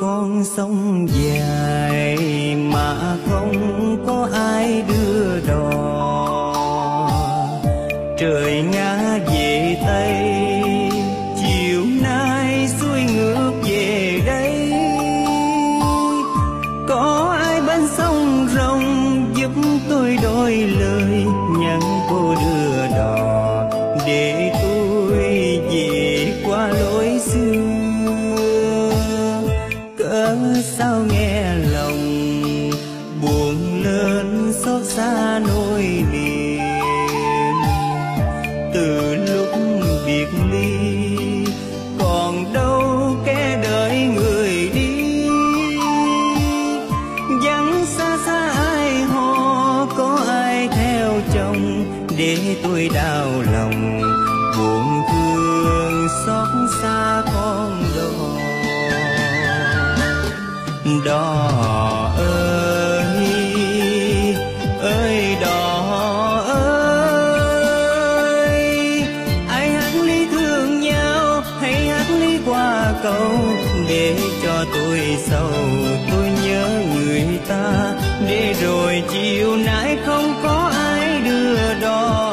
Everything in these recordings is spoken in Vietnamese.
con sông dài mà không có ai đưa đò. Trời ngã về Tây, chiều nay xuôi ngược về đây. Có ai bên sông rồng giúp tôi đôi lời, nhắn cô đưa đò để tôi về qua lối xưa. Cớ sao nghe lòng buồn lên xót xa nỗi niềm. Từ lúc biệt ly còn đâu kẻ đợi người đi. Vắng xa xa ai hò, có ai theo chồng để tôi đau lòng. Buồn thương xót xa con đò. Đò ơi, ơi đò ơi, ai hát ly thương nhau hay hát ly qua cầu để cho tôi sầu. Tôi nhớ người ta để rồi chiều nay không có ai đưa đò.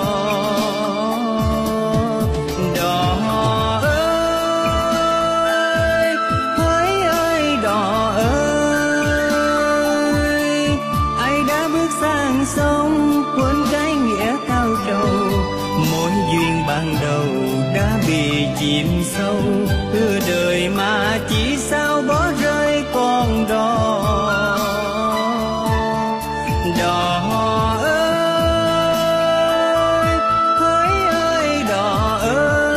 Sông quên cái nghĩa cao trầu, mối duyên ban đầu đã bị chìm sâu. Hứa đời mà chỉ sao bỏ rơi con đò. Đò ơi, hỡi ơi đò ơi.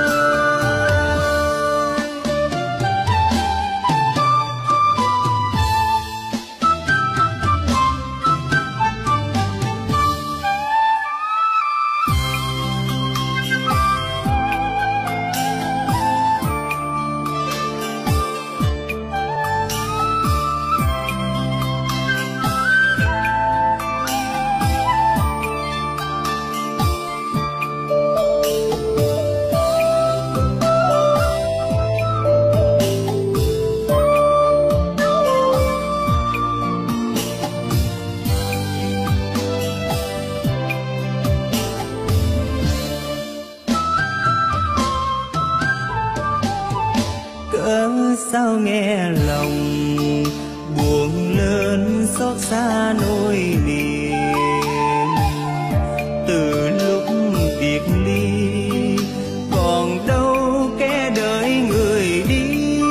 Sao nghe lòng buồn lên xót xa nỗi niềm. Từ lúc biệt ly còn đâu kẻ đợi người đi.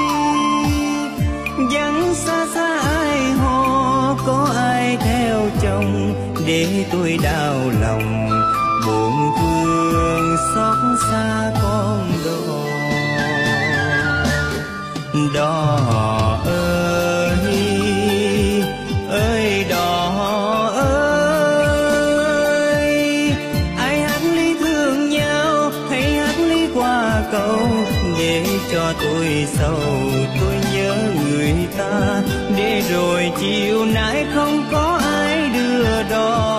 Vắng xa xa ai hò, có ai theo chồng để tôi đau lòng. Buồn thương xót xa con đò. Đò ơi, ơi đò ơi, ai hát ly thương nhau hay hát ly qua cầu để cho tôi sầu. Tôi nhớ người ta để rồi chiều nay không có ai đưa đò.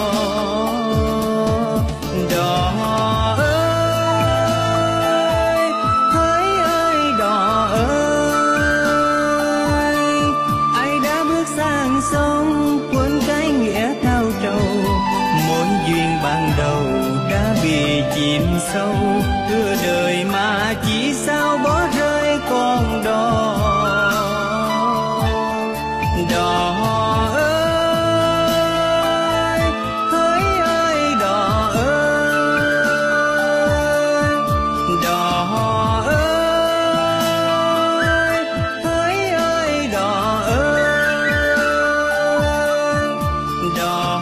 Sông quên cái nghĩa cao trầu, mối duyên ban đầu đã bị chìm sâu. Hứa đời mà chỉ sao bỏ rơi con đò. Đò ơi, hỡi ơi đò ơi. Đò ơi, hỡi ơi đò ơi. Đò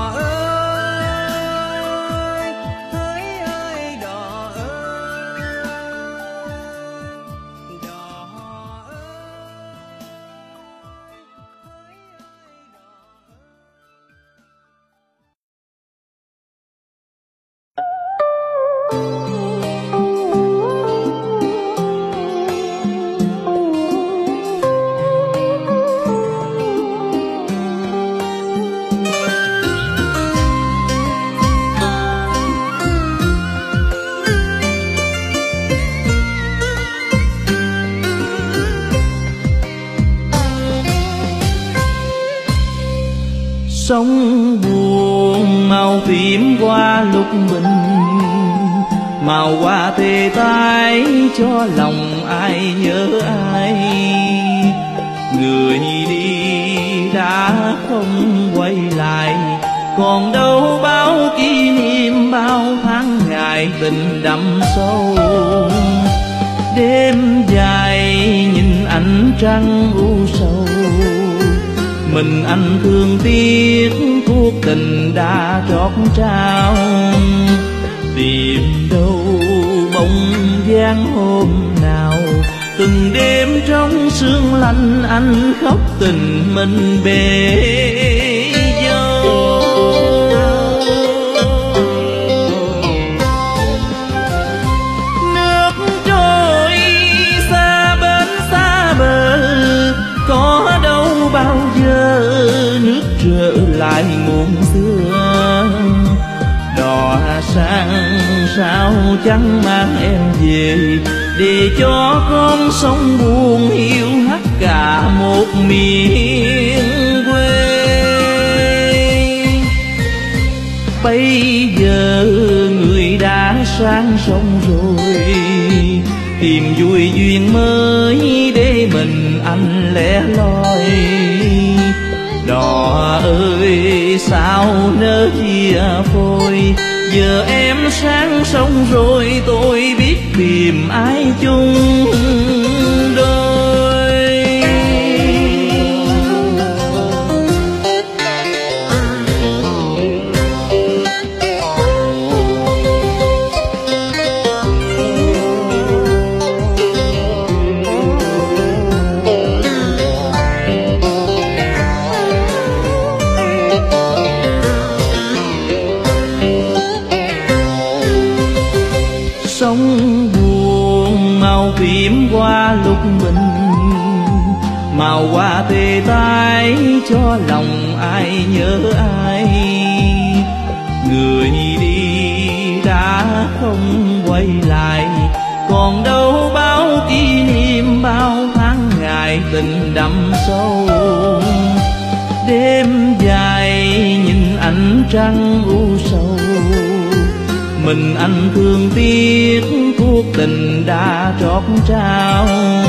ơi, hỡi ơi đò ơi. Đò lúc bình, màu hoa tê tái cho lòng ai nhớ ai. Người đi đã không quay lại, còn đâu bao kỷ niệm bao tháng ngày tình đậm sâu. Đêm dài nhìn ánh trăng u sầu, mình anh thương tiếc cuộc tình đã trót trao. Tìm đâu bóng dáng hôm nào, từng đêm trong sương lạnh anh khóc tình mình bể dâu. Nước trôi xa bến xa bờ, có đâu bao giờ nước trở lại nguồn xưa. Đò sang sao chẳng mang em về, để cho con sông buồn hiu hắt cả một miền quê. Bây giờ người đã sang sông rồi, tìm vui duyên mới để mình anh lẻ loi. Đò ơi sao nỡ chia phôi, giờ em sang sông rồi tôi biết tìm ai chung đôi. Sông buồn màu phím qua lúc bình, màu hoa tê tái cho lòng ai nhớ ai. Người đi đã không quay lại, còn đâu bao kỷ niệm bao tháng ngày tình đậm sâu. Đêm dài nhìn ánh trăng u sầu, mình anh thương tiếc cuộc tình đã trót trao.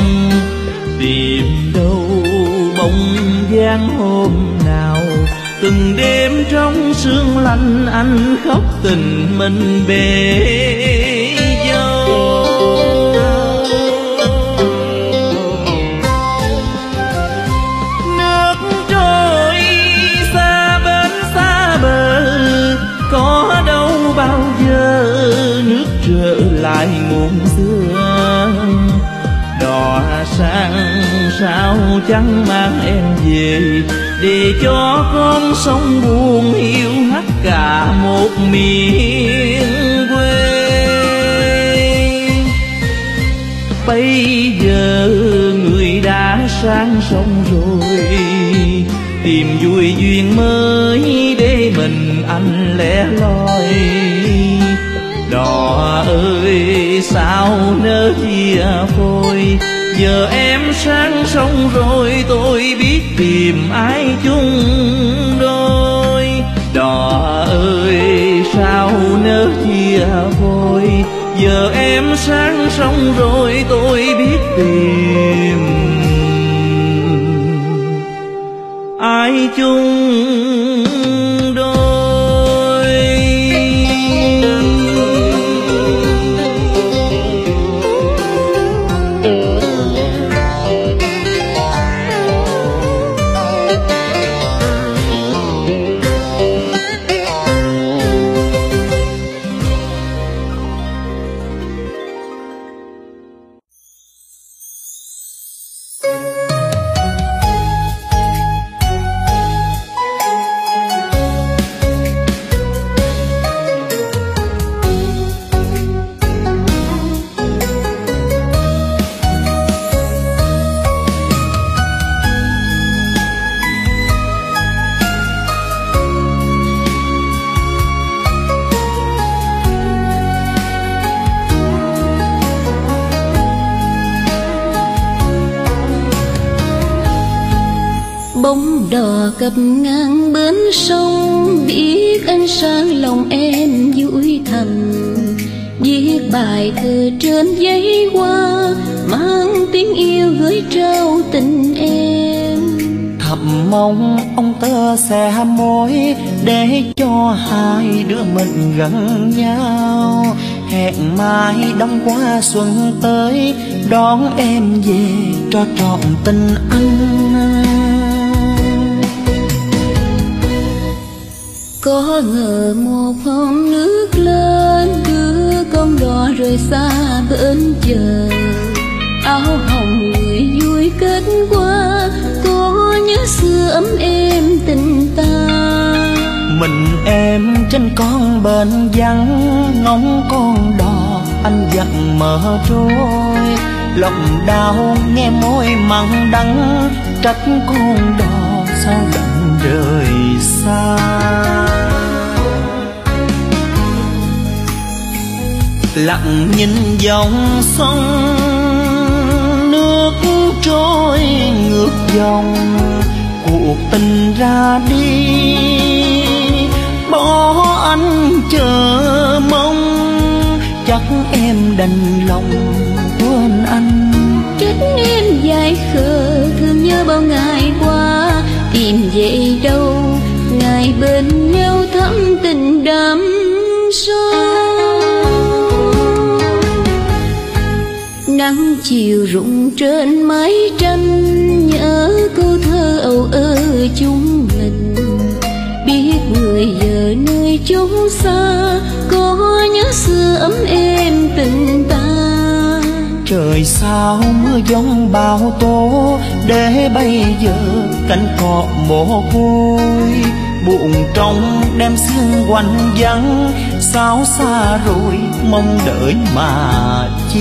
Tìm đâu bóng dáng hôm nào, từng đêm trong sương lạnh anh khóc tình mình bể dâu. Nước trôi xa bến xa bờ, có đâu bao giờ nước trở lại nguồn xưa. Đò sang sao chẳng mang em về, để cho con sông buồn hiu hắt cả một miền quê. Bây giờ người đã sang sông rồi, tìm vui duyên mới để mình anh lẻ loi. Đò ơi sao nỡ chia phôi, giờ em sang sông rồi tôi biết tìm ai chung đôi. Đò ơi sao nỡ chia phôi, giờ em sang sông rồi tôi biết tìm ai chung đôi. đò cập ngang bến sông, biết anh sang lòng em vui thầm. Viết bài thơ trên giấy hoa, mang tiếng yêu gửi trao tình em. Thầm mong ông tơ sẽ mối, để cho hai đứa mình gần nhau. Hẹn mai đông qua xuân tới, đón em về cho trọn tình anh. Có ngờ một hôm nước lên, đưa con đò rời xa bên chờ. Áo hồng người vui kết qua, có nhớ xưa ấm êm tình ta. Mình em trên con bến vắng, ngóng con đò anh dặn mở trôi. Lòng đau nghe môi mặn đắng, trách con đò sao đành rời xa. Lặng nhìn dòng sông, nước trôi ngược dòng. Cuộc tình ra đi, bỏ anh chờ mong. Chắc em đành lòng quên anh. Trách em dài khờ thương nhớ bao ngày qua, tìm về đâu ngày bên nhau thắm tình đắm sâu. Nắng chiều rụng trên mái tranh, nhớ câu thơ âu ơ chúng mình. Biết người giờ nơi chốn xa, có nhớ xưa ấm êm tình ta. Trời sao mưa giông bão tố, để bây giờ cánh cỏ mồ côi. Buồn trong đêm sương quạnh vắng, sao xa rồi mong đợi mà chi.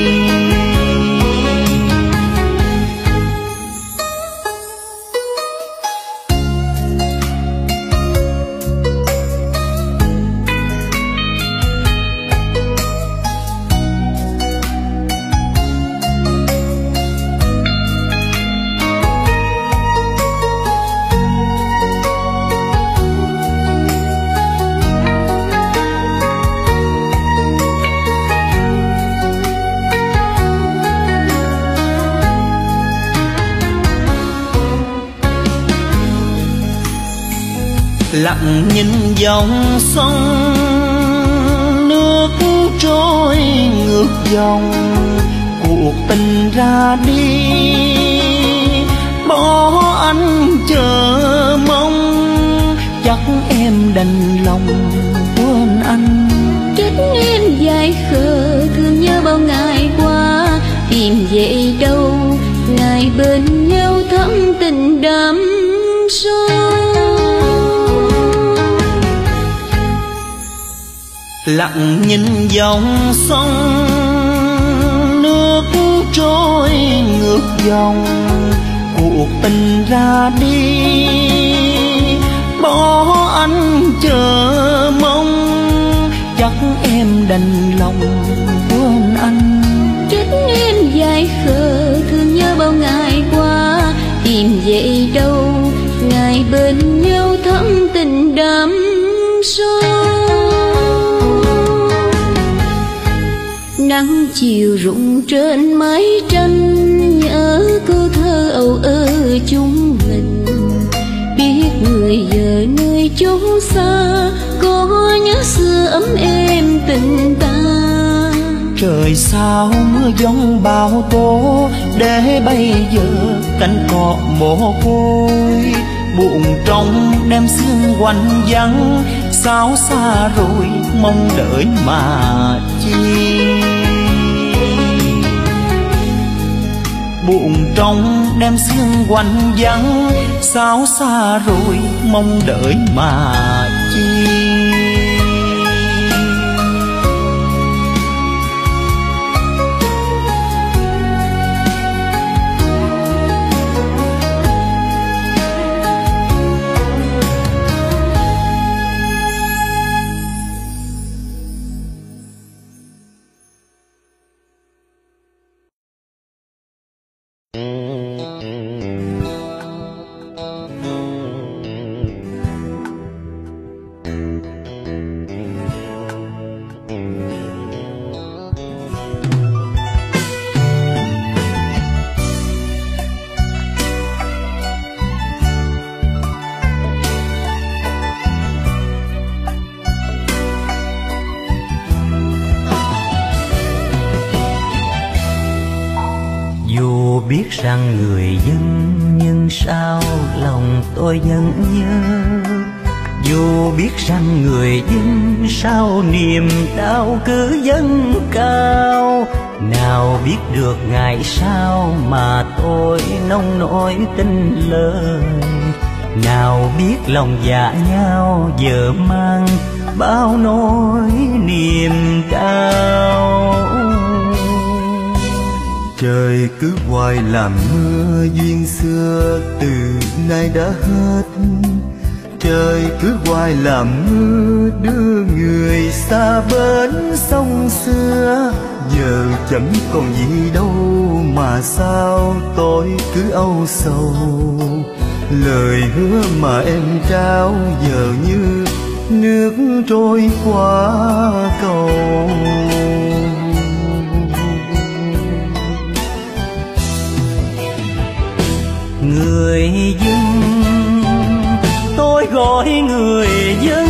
Lặng nhìn dòng sông, nước trôi ngược dòng. Cuộc tình ra đi, bỏ anh chờ mong. Chắc em đành lòng quên anh. Trách em dài khờ thương nhớ bao ngày qua, tìm về đâu ngày bên nhau thắm tình đắm sâu. Lặng nhìn dòng sông, nước trôi ngược dòng. Cuộc tình ra đi, bỏ anh chờ mong. Chắc em đành lòng quên anh. Trách em dài khờ thương nhớ bao ngày qua, tìm về đâu ngày bên nhau thắm tình đắm sâu. Nắng chiều rụng trên mái tranh, nhớ câu thơ âu ơ chúng mình. Biết người giờ nơi chốn xa, có nhớ xưa ấm êm tình ta. Trời sao mưa giông bão tố, để bây giờ cánh cỏ mồ côi. Buồn trong đêm sương quạnh vắng, sao xa rồi mong đợi mà chi. Buồn trong đêm sương quạnh vắng, sao xa rồi mong đợi mà chi. biết rằng người dân nhưng sao lòng tôi vẫn nhớ. Dù biết rằng người dân sao niềm đau cứ dâng cao. Nào biết được ngày sau mà tôi nông nổi tình lời. Nào biết lòng dạ nhau giờ mang bao nỗi niềm đau. Trời cứ hoài làm mưa duyên xưa từ nay đã hết. Trời cứ hoài làm mưa đưa người xa bến sông xưa. Giờ chẳng còn gì đâu mà sao tôi cứ âu sầu. Lời hứa mà em trao giờ như nước trôi qua cầu. Người dân, tôi gọi người dân,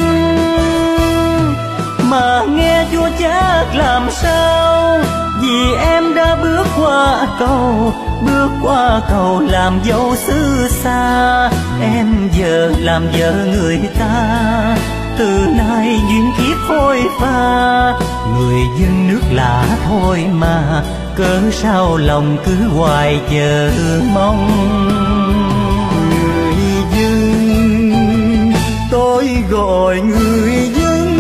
mà nghe chua chát làm sao. Vì em đã bước qua cầu làm dâu xứ xa. Em giờ làm vợ người ta, từ nay duyên kiếp phôi pha. Người dân nước lạ thôi mà, cớ sao lòng cứ hoài chờ mong. Người dân, tôi gọi người dân,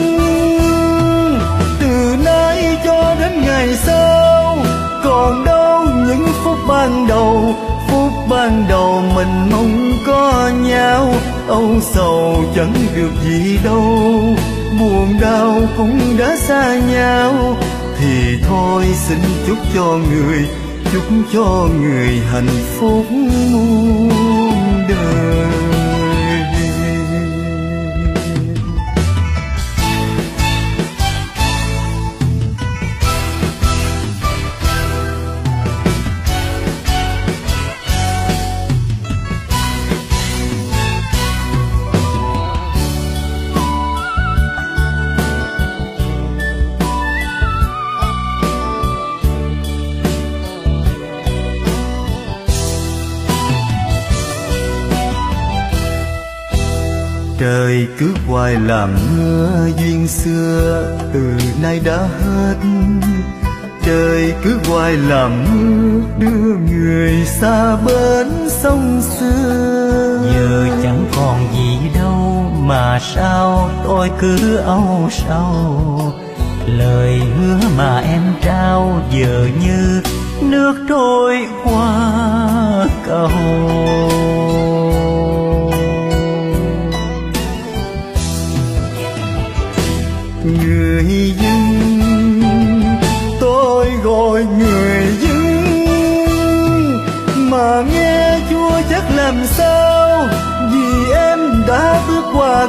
từ nay cho đến ngày sau. Còn đâu những phút ban đầu, phút ban đầu mình mong có nhau. Âu sầu chẳng được gì đâu, buồn đau cũng đã xa nhau. Thì thôi xin chúc cho người hạnh phúc muôn đời. Trời cứ hoài làm mưa duyên xưa từ nay đã hết. Trời cứ hoài làm mưa đưa người xa bến sông xưa. Giờ chẳng còn gì đâu mà sao tôi cứ âu sầu. Lời hứa mà em trao giờ như nước trôi qua cầu. Người dân, tôi gọi người dân, mà nghe chua chắc làm sao. Vì em đã bước qua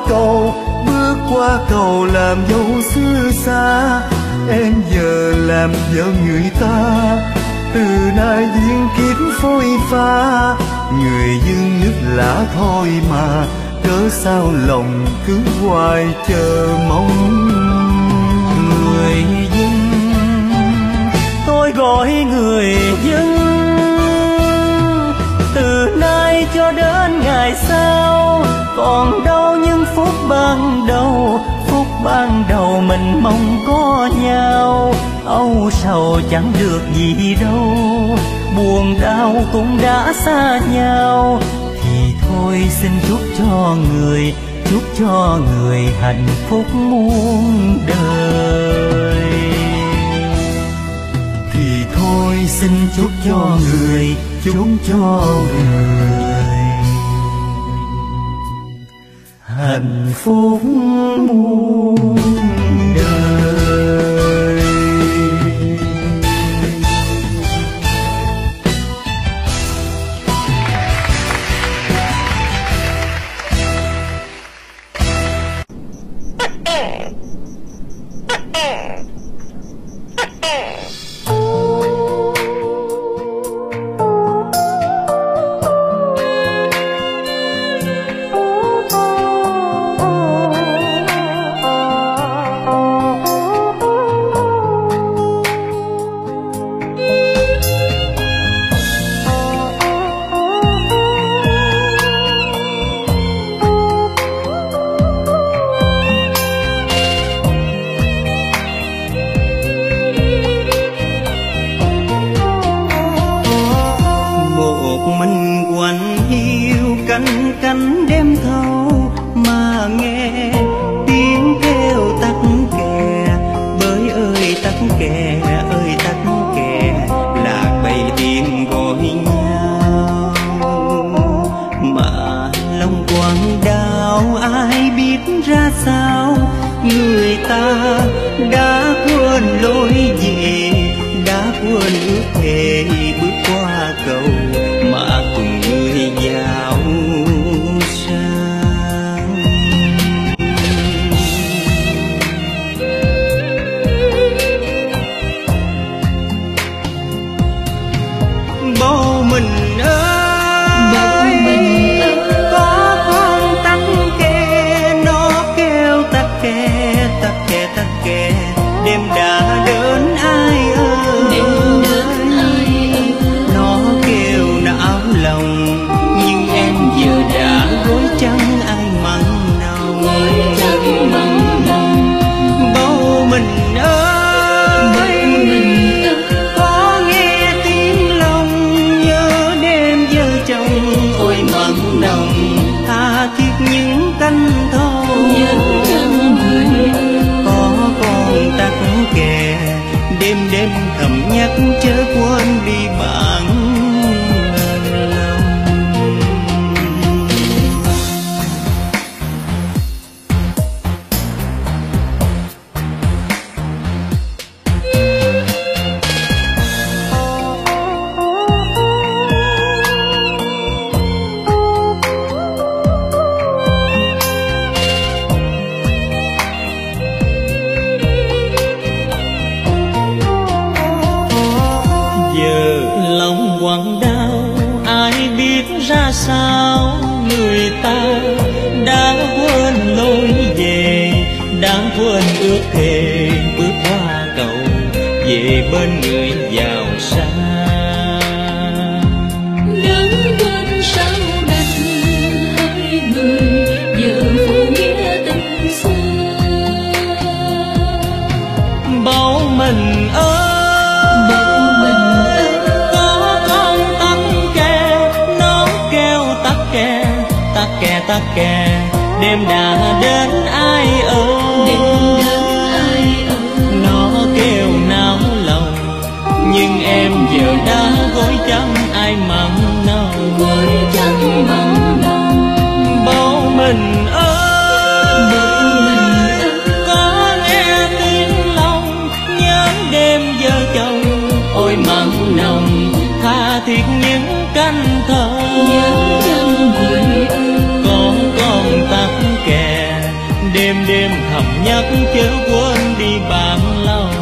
cầu làm dâu xứ xa. Em giờ làm vợ người ta, từ nay duyên kiếp phôi pha. Người dân nước lạ thôi mà, cớ sao lòng cứ hoài chờ mong. Người dân, tôi gọi người dân, từ nay cho đến ngày sau. Còn đâu những phút ban đầu mình mong có nhau. Âu sầu chẳng được gì đâu, buồn đau cũng đã xa nhau. Thì thôi xin chúc cho người hạnh phúc muôn đời. Thì thôi xin chúc cho người hạnh phúc muôn đời. cánh đêm thâu mà nghe tiếng kêu tắc kè. Bơi ơi tắc kè, ơi tắc kè, lạc bầy tiếng gọi nhau. Mà lòng quặn đau ai biết ra sao, người ta đã quên lối về, đã quên ước thề bước qua cầu mà cùng người vào sang. Bầu mình ơi, có con tắc kè, nó kêu tắc kè, tắc kè, tắc kè, đêm đã đến ai ơi. Nó kêu não lòng, nhưng em giờ đã gối trắng ai mặn nồng. Bầu mình ơi, có nghe tiếng lòng, nhớ đêm vợ chồng ôi mặn nồng. Tha thiết những cánh thâu, có con tắc kè, đêm đêm thầm nhắc chớ quên đi bạn lòng. Lòng quặn đau ai biết ra sao, người ta đã quên lối về, đã quên ước thề bước qua cầu về bên người giàu sang. Đừng quên sao đành hai người giờ phụ nghĩa tình xưa. Bầu mình ơi, tắc kè, đêm đã đến ai ơi. Nó kêu náo lòng, nhưng em giờ đã gối trắng ai mặn nồng. Bầu mình ơi, có nghe tiếng lòng, nhớ đêm vợ chồng ôi mặn nồng. Tha thiết những cánh thơ, con tắc kè, đêm đêm thầm nhắc chớ quên đi bạn lòng.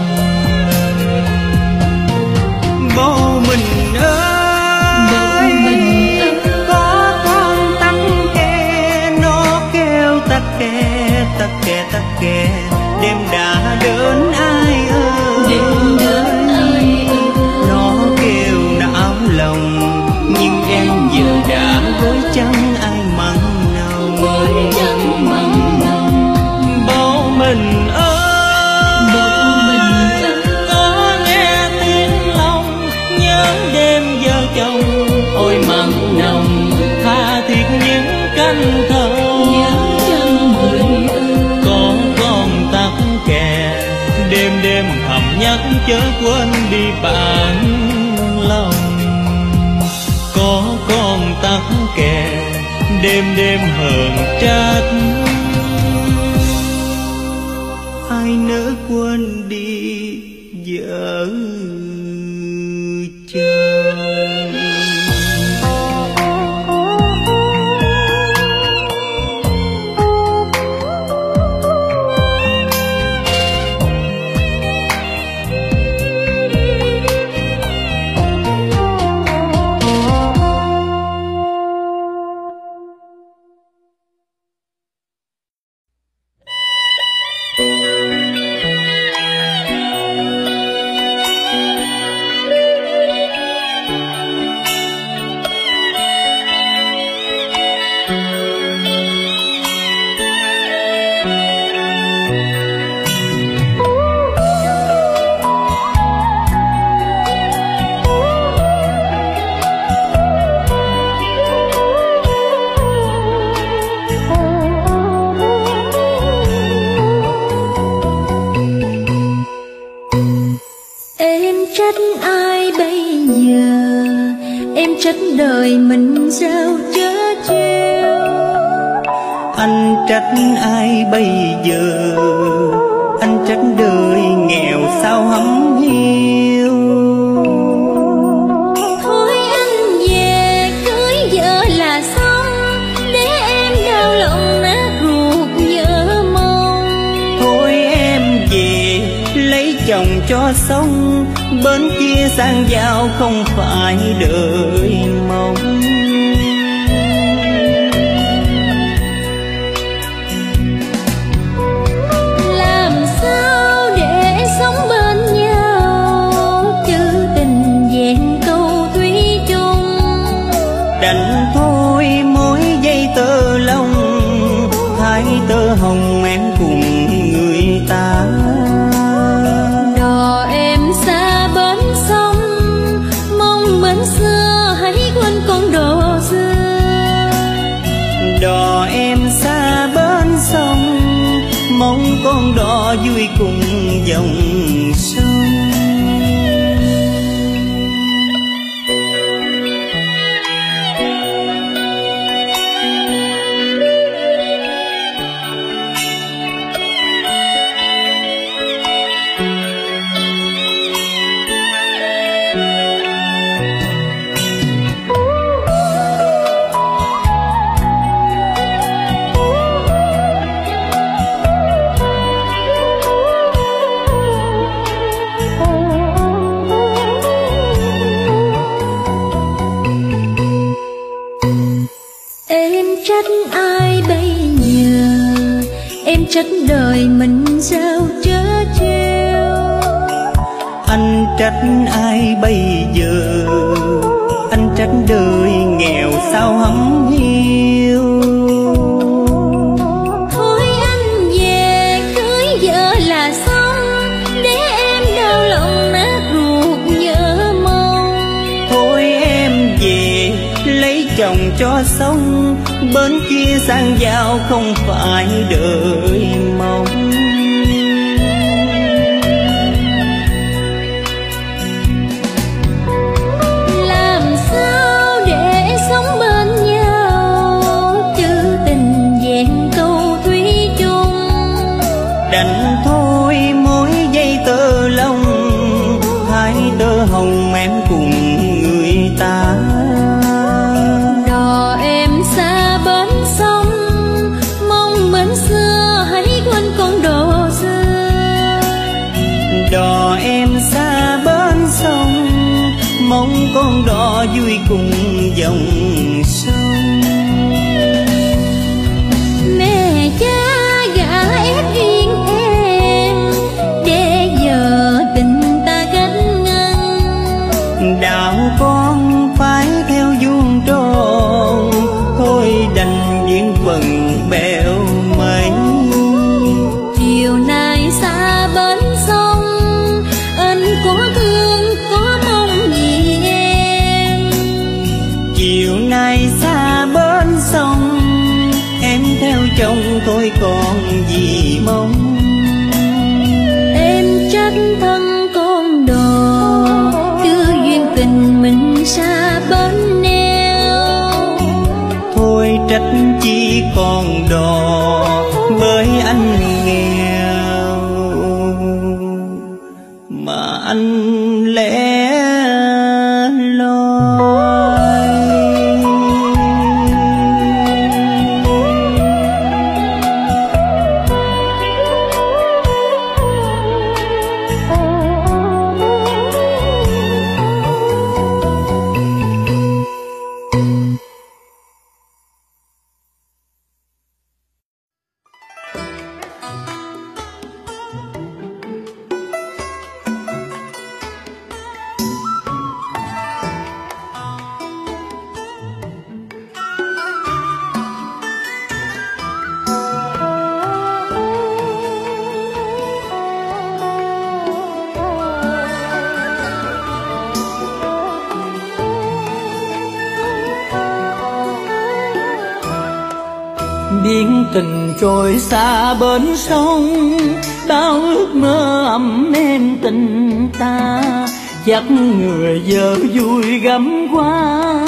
Bầu mình ơi, có con tắc kè, nó kêu tắc kè, tắc kè, tắc kè, đêm đã đến ai ơi. Nó kêu não lòng, nhưng em giờ đã gối trắng ai mặn nồng. Bầu mình ơi, có nghe tiếng lòng, nhớ đêm vợ chồng ôi mặn nồng. Tha thiết những cánh thơ, có con tắc kè, đêm đêm thầm nhắc chớ quên đi bạn lòng. Có con tắc kè, đêm đêm hờn trách ai nỡ quên đi vợ chồng. Anh trách ai bây giờ, anh trách đời nghèo sao hấm hiu. Thôi anh về cưới vợ là xong, để em đau lòng nát ruột nhớ mong. Thôi em về lấy chồng cho xong, bên kia sang giàu không phải đợi mong. Làm sao để sống bên nhau, chữ tình vẹn câu thủy chung. Đành thôi mỗi giây tơ lòng, hai tơ hồng em cùng người ta. Đò em xa bến sông, mong bến xưa hãy quên con đò xưa. Đò em xa bến sông, mong con đò vui cùng dòng sông. Em trách ai bây giờ, em trách đời mình sao trớ trêu. Anh trách ai bây giờ, anh trách đời nghèo sao hấm hiu. Thôi anh về cưới vợ là xong, để em đau lòng nát ruột nhớ mong. Thôi em về lấy chồng cho xong, bên kia sang giàu không phải đợi mong. Làm sao để sống bên nhau, chữ tình vẹn câu thủy chung. Đành thôi mỗi giây tơ lòng, hai tơ hồng em cùng người ta. Đò em xa bến sông, mong bến xưa hãy quên con đò xưa. Đò em xa bến sông, mong con đò vui cùng dòng sông. Mẹ cha gả ép riêng em, để giờ tình ta cách ngăn. Đạo con phải theo vuông tròn, thôi đành duyên phận bèo mây. Chiều nay xa bến sông, anh có thương có mong gì em. Chiều nay xa bến sông, em theo chồng tôi còn gì mong. Em trách thân con đò, đưa duyên tình mình xa bến neo. Thôi trách chi con đò, bởi anh nghèo mà anh lẻ loi. Biển tình trôi xa bến sông, bao ước mơ ấm em tình ta. Chắc người vợ vui gắm quá,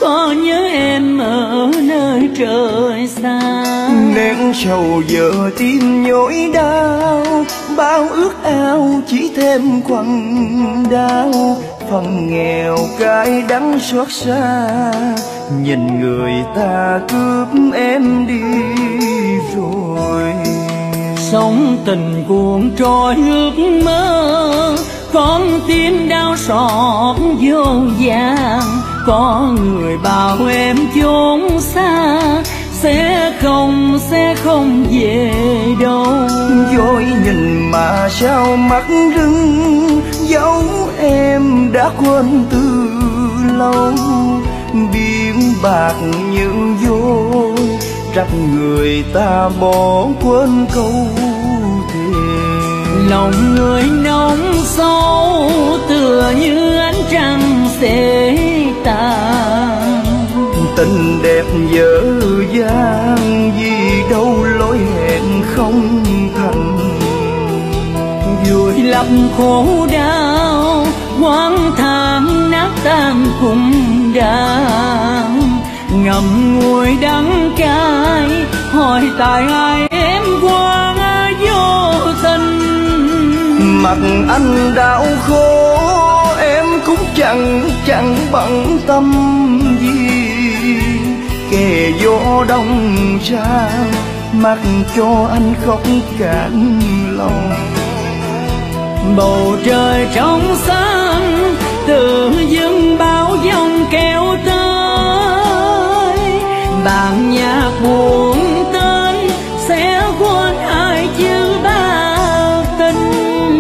có nhớ em ở nơi trời xa. Nén sầu giờ tim nhói đau, bao ước ao chỉ thêm quặn đau. Phần nghèo cái đắng xót xa, nhìn người ta cướp em đi rồi. Sống tình cuồng trôi ước mơ, con tim đau xót vô vàng. Có người bảo em chốn xa, sẽ không về đâu. Dối nhìn mà sao mắt rưng, dấu em đã quên từ lâu. Biển bạc như vôi, trách người ta bỏ quên câu thề. Lòng người nóng sâu, tựa như ánh trăng sẽ tàn. Tình đẹp dở dang, vì đâu lối hẹn không thành. Vùi lấp khổ đau, oán than nát tan cùng đàn. Ngậm ngùi đắng cay, hỏi tại ai em qua vô tình. Mặt anh đau khổ, em cũng chẳng bận tâm gì. Kề gió đông ra, mặc cho anh khóc cạn lòng. Bầu trời trong xanh, tự dưng bão giông kéo tới. Bản nhạc buồn tên, sẽ quên ai chữ ba tình.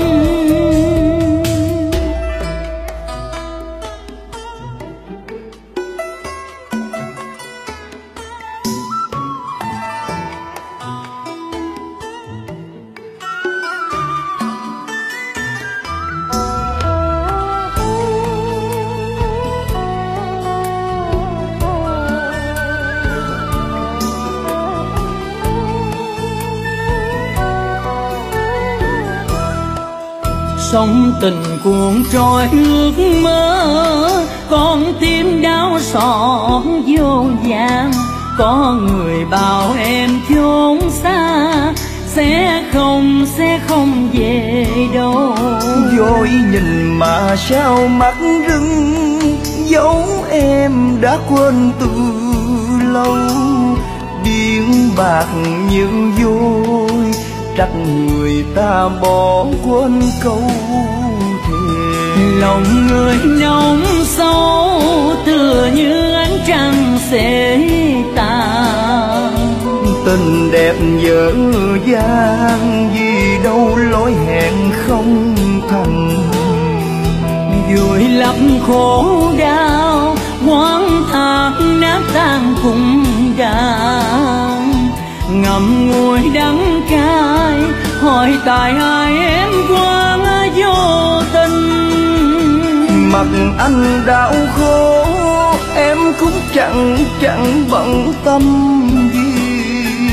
Sống tình cuồng trôi ước mơ, con tim đau xót vô vàng. Có người bảo em chốn xa, sẽ không về đâu. Vội nhìn mà sao mắt rưng, dấu em đã quên từ lâu. Biển bạc như vôi, trách người ta bỏ quên câu thề. Lòng người nóng sâu, tựa như ánh trăng sẽ tàn. Tình đẹp dở dang, vì đâu lối hẹn không thành. Vùi lấp khổ đau, oán than nát tan cùng đàn. Ngậm ngùi đắng cay, hỏi tại ai em qua vô tình. Mặt anh đau khổ, em cũng chẳng bận tâm gì.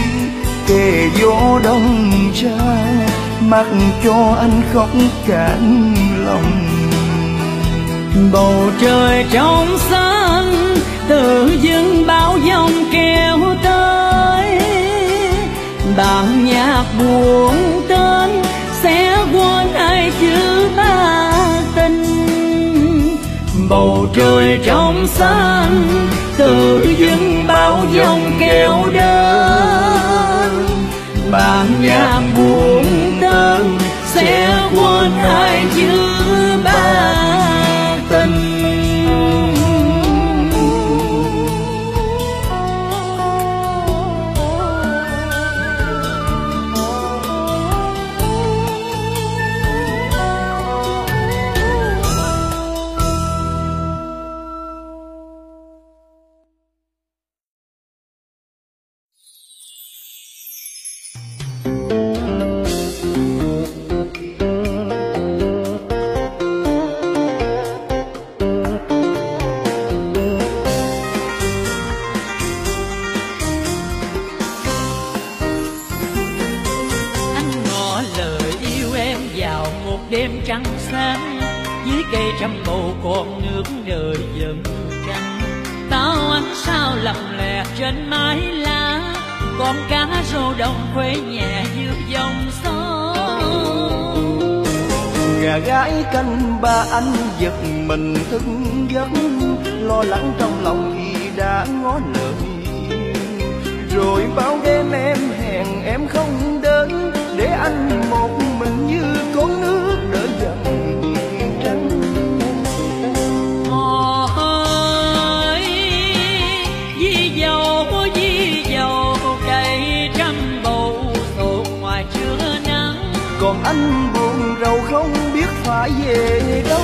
Kề gió đông ra, mặc cho anh khóc cạn lòng. Bầu trời trong xanh, tự dưng bão giông kéo tới. Bản nhạc buồn tên, sẽ quên ai chữ ba tình. Bầu trời trong xanh, tự dưng bão giông kéo đến. Bản nhạc buồn tên, sẽ quên ai chữ ba tình. Đêm trăng sáng, dưới cây trăm bầu con nước đời dần trăng. Ta ánh sao lặng lẽ trên mái lá, con cá rô đồng khuấy nhẹ giữa dòng sông. Gà gái canh ba anh giật mình thức giấc, lo lắng trong lòng khi đã ngó lời. Rồi bao đêm em hẹn em không đến, để anh một mình như con nước đỡ dần trăng. Ôi di dầu cây trăm bầu sột ngoài trưa nắng, còn anh buồn rầu không biết phải về đâu.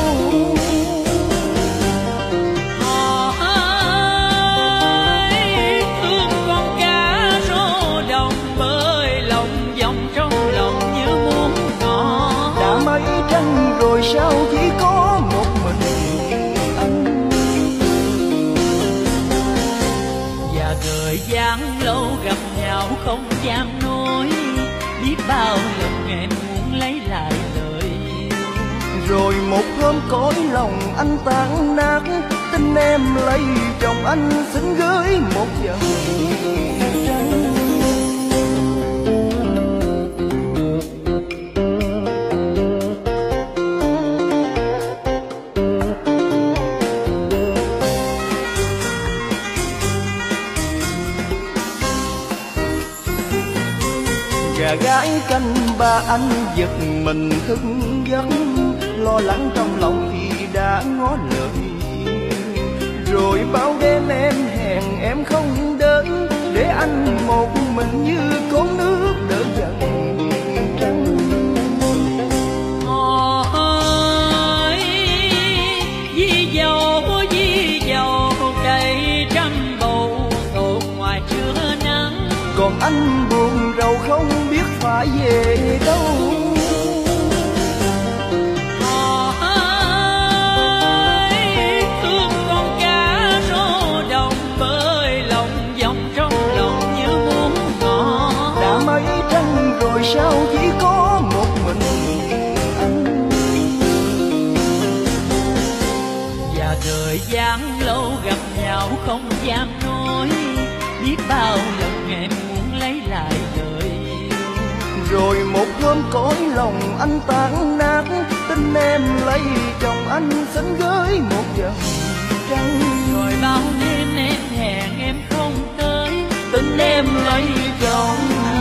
Rồi sao chỉ có một mình anh, và thời gian lâu gặp nhau không dám nói, biết bao lần em muốn lấy lại lời. Rồi một hôm cõi lòng anh tan nát, tin em lấy chồng anh xin gửi một dần trăng. Gà gái canh ba anh giật mình thức giấc, lo lắng trong lòng khi đã ngó lời. Rồi bao đêm em hẹn em không đến, để anh một mình như con nước đỡ dần trăng. Ôi di dầu cây trăm bầu sột ngoài trưa nắng, còn anh buồn rầu không biết phải về đâu. Thương con cá rô đồng bơi lòng vòng trong lòng như muốn ngỏ. Đã mấy trăng rồi sao chỉ có một mình anh, và thời gian lâu gặp nhau không dám nói, biết bao lần em muốn lấy lại lời. Rồi một hôm cõi lòng anh tan nát, tin em lấy chồng anh xin gửi một dần trăng. Rồi bao đêm em hẹn em không tới, tin em lấy chồng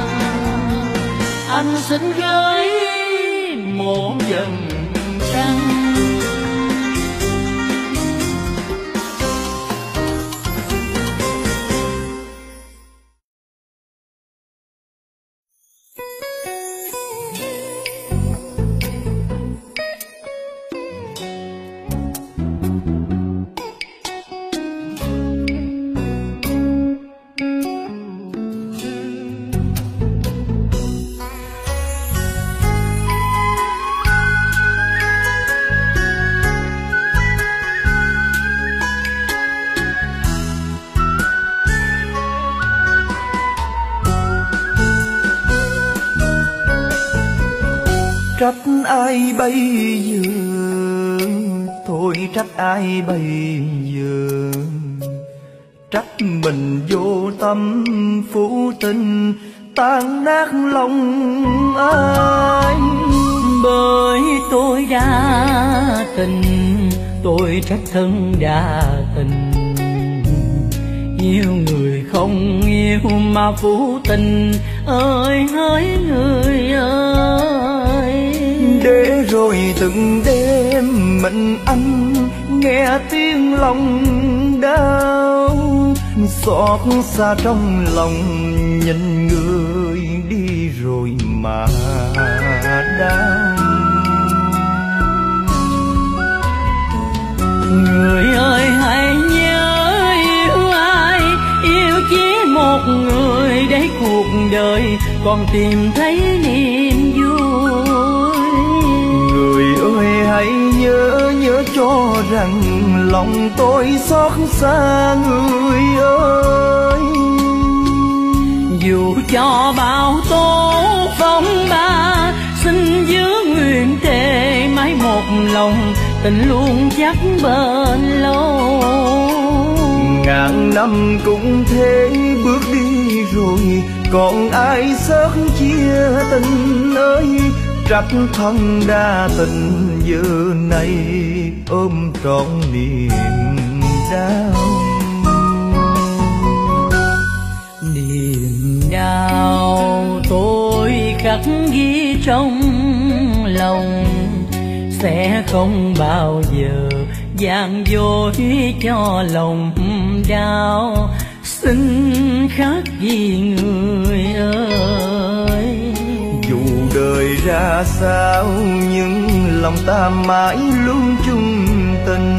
anh xin gửi một dần trăng. Trách ai bây giờ, thôi trách ai bây giờ, trách mình vô tâm phụ tình tan nát lòng ai. bởi tôi đã tình, tôi trách thân đã tình. Yêu người không yêu mà phụ tình, ơi hỡi người ơi. Để rồi từng đêm mình anh nghe tiếng lòng đau, xót xa trong lòng nhìn người đi rồi mà đau. Người ơi hãy nhớ yêu ai, yêu chỉ một người để cuộc đời còn tìm thấy niềm vui. Người ơi hãy nhớ, nhớ cho rằng lòng tôi xót xa người ơi. Dù cho bao tố phong ba, xin giữ nguyện thề mãi một lòng, tình luôn chắc bền lâu. Ngàn năm cũng thế bước đi rồi, còn ai sớt chia tình ơi. Trách thân đa tình giờ này ôm trọn niềm đau. Niềm đau tôi khắc ghi trong lòng, sẽ không bao giờ gian dối cho lòng đau. Xin khắc ghi người ơi. Dù đời ra sao nhưng lòng ta mãi luôn chung tình.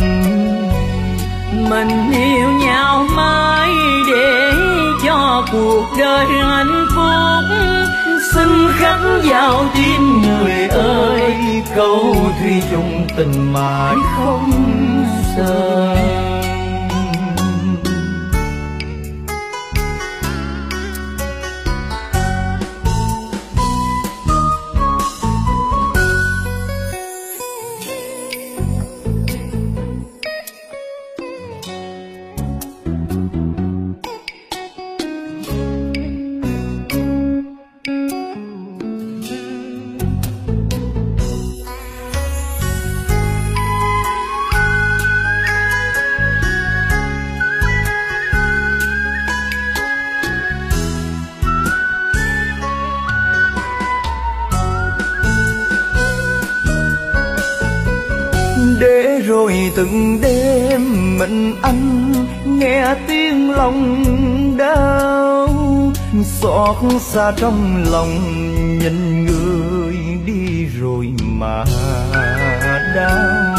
Mình yêu nhau mãi để cho cuộc đời hạnh phúc. Xin khắc vào tim người ơi, câu thủy chung tình mãi không rời. Để rồi từng đêm mình anh nghe tiếng lòng đau, xót xa trong lòng nhìn người đi rồi mà đau.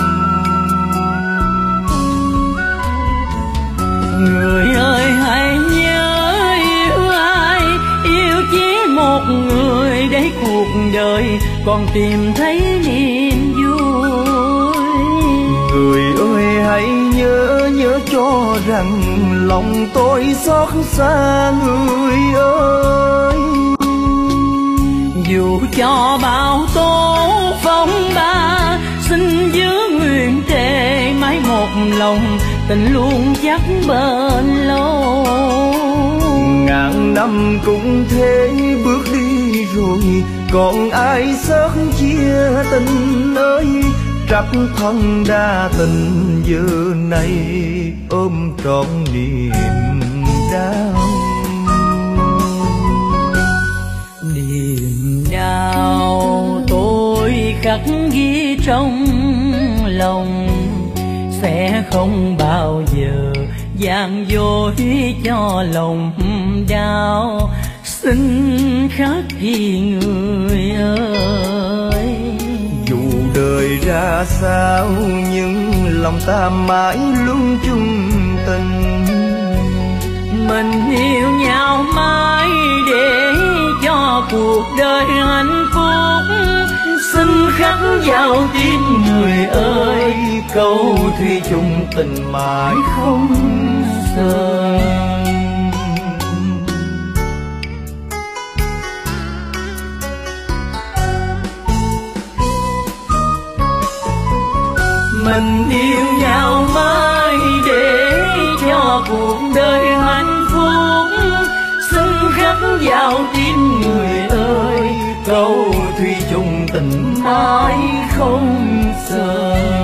người ơi hãy nhớ yêu ai, yêu chỉ một người để cuộc đời còn tìm thấy niềm vui. Người ơi hãy nhớ, nhớ cho rằng lòng tôi xót xa người ơi. Dù cho bao tố phong ba, xin giữ nguyện thề mãi một lòng, tình luôn chắc bền lâu. Ngàn năm cũng thế bước đi rồi, còn ai sớt chia tình ơi. Trách thân đa tình giờ này ôm trọn niềm đau. Niềm đau tôi khắc ghi trong lòng, sẽ không bao giờ gian dối cho lòng đau. Xin khắc ghi người ơi. Dù đời ra sao nhưng lòng ta mãi luôn chung tình. Mình yêu nhau mãi để cho cuộc đời hạnh phúc. Xin khắc vào tim người ơi, câu thủy chung tình mãi không rời. mình yêu nhau mãi để cho cuộc đời hạnh phúc. Xin khắc vào tim người ơi, câu thủy chung tình mãi không rời.